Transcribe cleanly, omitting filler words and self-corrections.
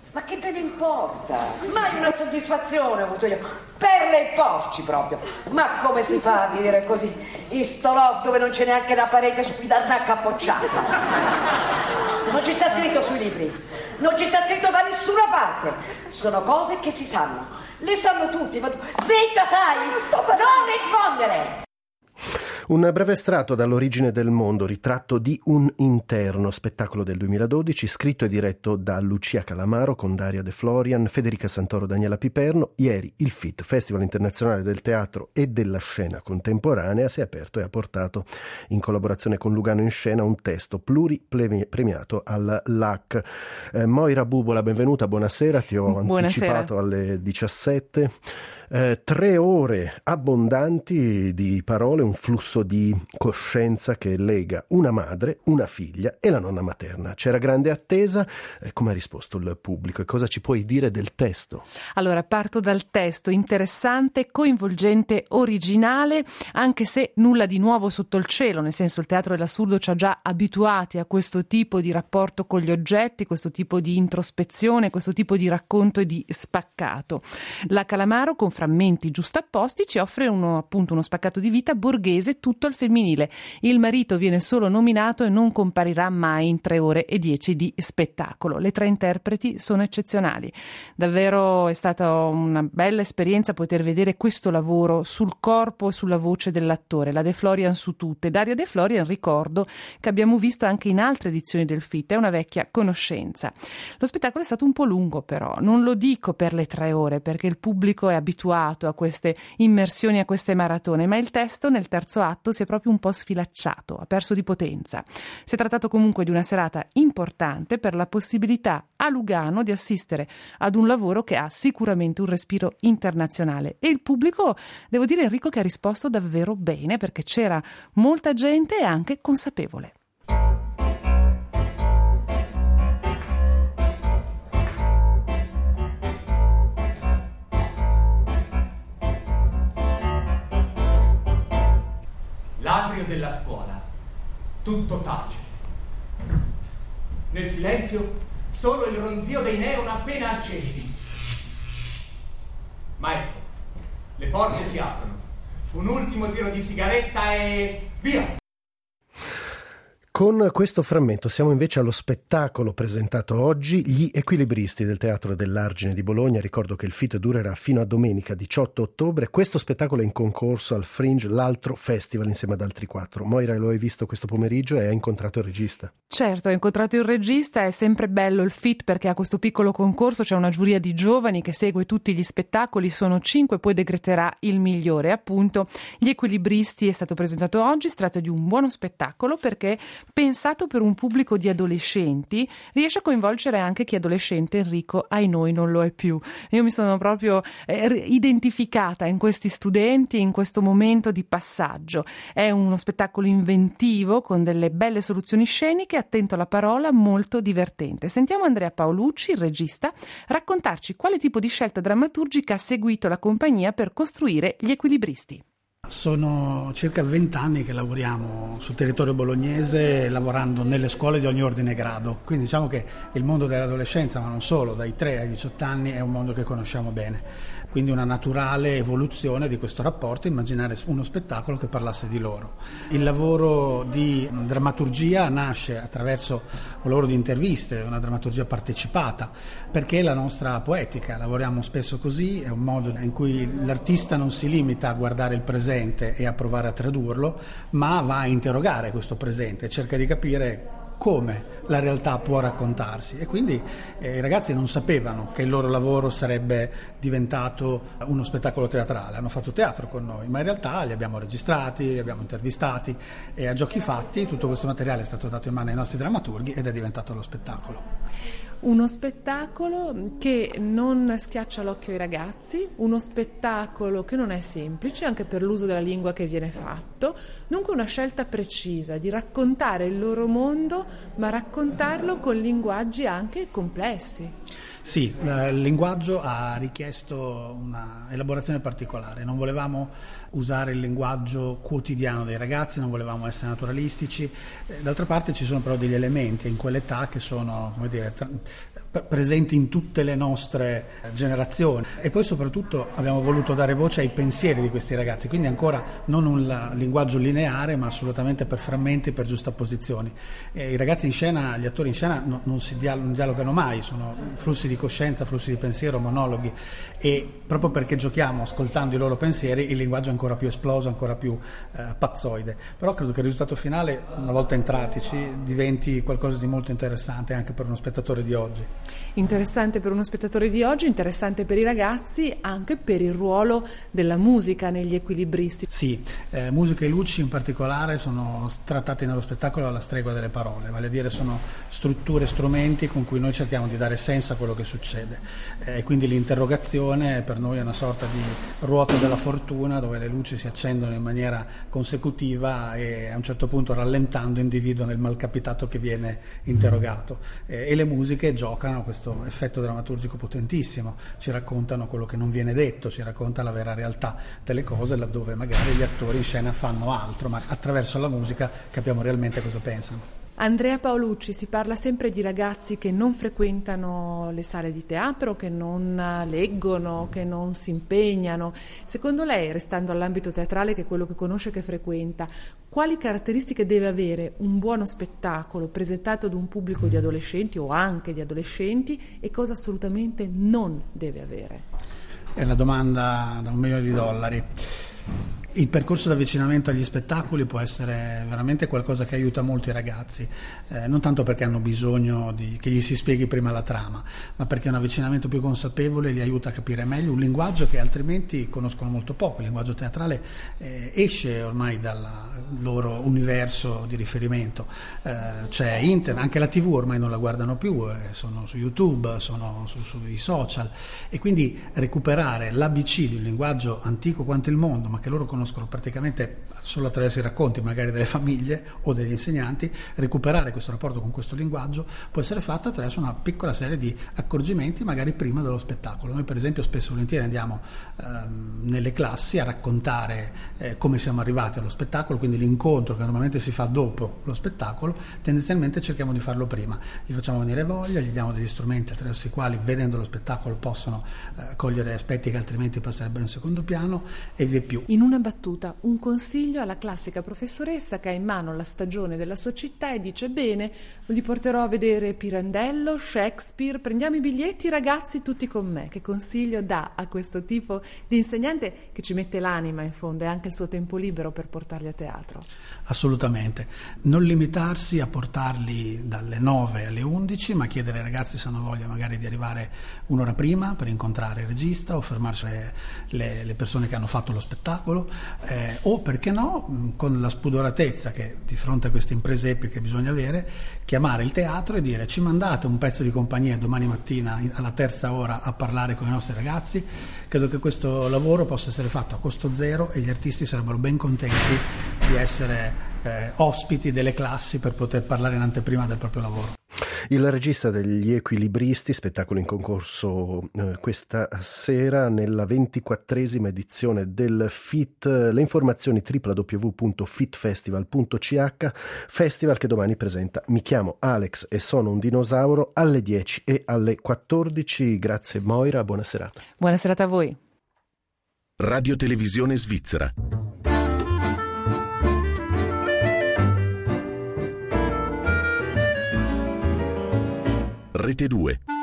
Ma che te ne importa? Mai una soddisfazione ho avuto io. Perle e porci proprio. Ma come si fa a vivere così? In sto loft dove non c'è neanche la parete da cappocciata. Non ci sta scritto sui libri. Non ci sta scritto da nessuna parte. Sono cose che si sanno. Le sanno tutti, ma tu... Zitta, sai! Non rispondere! Un breve estratto dall'Origine del mondo, ritratto di un interno, spettacolo del 2012, scritto e diretto da Lucia Calamaro con Daria De Florian, Federica Santoro, Daniela Piperno. Ieri il FIT, Festival Internazionale del Teatro e della Scena Contemporanea, si è aperto e ha portato, in collaborazione con Lugano in Scena, un testo pluripremiato al LAC. Moira Bubola, benvenuta, buonasera, ti ho anticipato alle 17. 3 ore abbondanti di parole, un flusso di coscienza che lega una madre, una figlia e la nonna materna. C'era grande attesa. Come ha risposto il pubblico e cosa ci puoi dire del testo? Allora, parto dal testo, interessante, coinvolgente, originale, anche se nulla di nuovo sotto il cielo, nel senso il teatro dell'assurdo ci ha già abituati a questo tipo di rapporto con gli oggetti, questo tipo di introspezione, questo tipo di racconto e di spaccato. La Calamaro, con frammenti giustapposti, ci offre uno spaccato di vita borghese tutto al femminile. Il marito viene solo nominato e non comparirà mai in 3 ore e 10 di spettacolo. Le 3 interpreti sono eccezionali. Davvero è stata una bella esperienza poter vedere questo lavoro sul corpo e sulla voce dell'attore. La De Florian su tutte. Daria De Florian, ricordo che abbiamo visto anche in altre edizioni del FIT, è una vecchia conoscenza. Lo spettacolo è stato un po' lungo, però non lo dico per le 3 ore perché il pubblico è abituato a queste immersioni, a queste maratone, ma il testo nel terzo atto si è proprio un po' sfilacciato, ha perso di potenza. Si è trattato comunque di una serata importante per la possibilità a Lugano di assistere ad un lavoro che ha sicuramente un respiro internazionale e il pubblico, devo dire Enrico, che ha risposto davvero bene perché c'era molta gente e anche consapevole. L'atrio della scuola, tutto tace. Nel silenzio, solo il ronzio dei neon appena accesi. Ma ecco, le porte si aprono. Un ultimo tiro di sigaretta e via! Con questo frammento siamo invece allo spettacolo presentato oggi, Gli Equilibristi del Teatro dell'Argine di Bologna. Ricordo che il FIT durerà fino a domenica 18 ottobre. Questo spettacolo è in concorso al Fringe, l'altro festival, insieme ad altri 4. Moira, lo hai visto questo pomeriggio e hai incontrato il regista? Certo, ho incontrato il regista. È sempre bello il FIT perché a questo piccolo concorso c'è una giuria di giovani che segue tutti gli spettacoli, sono 5, poi decreterà il migliore. Appunto, Gli Equilibristi è stato presentato oggi, si tratta di un buono spettacolo perché pensato per un pubblico di adolescenti, riesce a coinvolgere anche chi adolescente, Enrico, ai noi non lo è più. Io mi sono proprio identificata in questi studenti, in questo momento di passaggio. È uno spettacolo inventivo, con delle belle soluzioni sceniche, attento alla parola, molto divertente. Sentiamo Andrea Paolucci, il regista, raccontarci quale tipo di scelta drammaturgica ha seguito la compagnia per costruire Gli Equilibristi. Sono circa 20 anni che lavoriamo sul territorio bolognese, lavorando nelle scuole di ogni ordine e grado. Quindi diciamo che il mondo dell'adolescenza, ma non solo, dai 3 ai 18 anni, è un mondo che conosciamo bene. Quindi una naturale evoluzione di questo rapporto, immaginare uno spettacolo che parlasse di loro. Il lavoro di drammaturgia nasce attraverso un lavoro di interviste, una drammaturgia partecipata, perché è la nostra poetica, lavoriamo spesso così, è un modo in cui l'artista non si limita a guardare il presente e a provare a tradurlo, ma va a interrogare questo presente, cerca di capire come la realtà può raccontarsi, e quindi i ragazzi non sapevano che il loro lavoro sarebbe diventato uno spettacolo teatrale. Hanno fatto teatro con noi, ma in realtà li abbiamo registrati, li abbiamo intervistati e a giochi fatti tutto questo materiale è stato dato in mano ai nostri drammaturghi ed è diventato lo spettacolo. Uno spettacolo che non schiaccia l'occhio ai ragazzi, uno spettacolo che non è semplice anche per l'uso della lingua che viene fatto, dunque una scelta precisa di raccontare il loro mondo, ma raccontarlo con linguaggi anche complessi. Sì, il linguaggio ha richiesto una elaborazione particolare. Non volevamo usare il linguaggio quotidiano dei ragazzi, non volevamo essere naturalistici. D'altra parte ci sono però degli elementi in quell'età che sono, come dire, presenti in tutte le nostre generazioni, e poi soprattutto abbiamo voluto dare voce ai pensieri di questi ragazzi, quindi ancora non un linguaggio lineare, ma assolutamente per frammenti, per giustapposizioni. I ragazzi in scena, gli attori in scena non dialogano mai, sono flussi di coscienza, flussi di pensiero, monologhi, e proprio perché giochiamo ascoltando i loro pensieri il linguaggio è ancora più esploso, ancora più pazzoide. Però credo che il risultato finale, una volta entratici, diventi qualcosa di molto interessante anche per uno spettatore di oggi. Interessante per uno spettatore di oggi, interessante per i ragazzi, anche per il ruolo della musica negli equilibristi. Sì, musica e luci in particolare sono trattati nello spettacolo alla stregua delle parole, vale a dire sono strutture, strumenti con cui noi cerchiamo di dare senso a quello che succede, e quindi l'interrogazione per noi è una sorta di ruota della fortuna dove le luci si accendono in maniera consecutiva e a un certo punto, rallentando, individuano il malcapitato che viene interrogato, e le musiche giocano questo effetto drammaturgico potentissimo, ci raccontano quello che non viene detto, ci racconta la vera realtà delle cose, laddove magari gli attori in scena fanno altro, ma attraverso la musica capiamo realmente cosa pensano. Andrea Paolucci, si parla sempre di ragazzi che non frequentano le sale di teatro, che non leggono, che non si impegnano. Secondo lei, restando all'ambito teatrale, che è quello che conosce e che frequenta, quali caratteristiche deve avere un buono spettacolo presentato ad un pubblico di adolescenti o anche di adolescenti, e cosa assolutamente non deve avere? È una domanda da $1 milione. Il percorso di avvicinamento agli spettacoli può essere veramente qualcosa che aiuta molti ragazzi, non tanto perché hanno bisogno che gli si spieghi prima la trama, ma perché un avvicinamento più consapevole li aiuta a capire meglio un linguaggio che altrimenti conoscono molto poco. Il linguaggio teatrale esce ormai dal loro universo di riferimento, c'è internet, anche la TV ormai non la guardano più, sono su YouTube, sono sui social, e quindi recuperare l'ABC di un linguaggio antico quanto il mondo, ma che loro conoscono praticamente solo attraverso i racconti magari delle famiglie o degli insegnanti, recuperare questo rapporto con questo linguaggio può essere fatto attraverso una piccola serie di accorgimenti magari prima dello spettacolo. Noi per esempio spesso e volentieri andiamo nelle classi a raccontare come siamo arrivati allo spettacolo, quindi l'incontro che normalmente si fa dopo lo spettacolo tendenzialmente cerchiamo di farlo prima, gli facciamo venire voglia, gli diamo degli strumenti attraverso i quali, vedendo lo spettacolo, possono cogliere aspetti che altrimenti passerebbero in secondo piano, e via più. In una battuta, un consiglio alla classica professoressa che ha in mano la stagione della sua città e dice: bene, li porterò a vedere Pirandello, Shakespeare, prendiamo i biglietti, ragazzi, tutti con me. Che consiglio dà a questo tipo di insegnante che ci mette l'anima in fondo e anche il suo tempo libero per portarli a teatro? Assolutamente, non limitarsi a portarli dalle 9 alle 11, ma chiedere ai ragazzi se hanno voglia magari di arrivare un'ora prima per incontrare il regista o fermarsi le persone che hanno fatto lo spettacolo, o perché no, con la spudoratezza che di fronte a queste imprese epiche bisogna avere, chiamare il teatro e dire: ci mandate un pezzo di compagnia domani mattina alla 3ª ora a parlare con i nostri ragazzi. Credo che questo lavoro possa essere fatto a costo zero e gli artisti sarebbero ben contenti di essere ospiti delle classi per poter parlare in anteprima del proprio lavoro. Il regista degli Equilibristi, spettacolo in concorso questa sera nella 24esima edizione del FIT. Le informazioni www.fitfestival.ch, festival che domani presenta Mi chiamo Alex e sono un dinosauro alle 10 e alle 14. Grazie Moira, buona serata. Buona serata a voi. Radio Televisione Svizzera. Rete 2.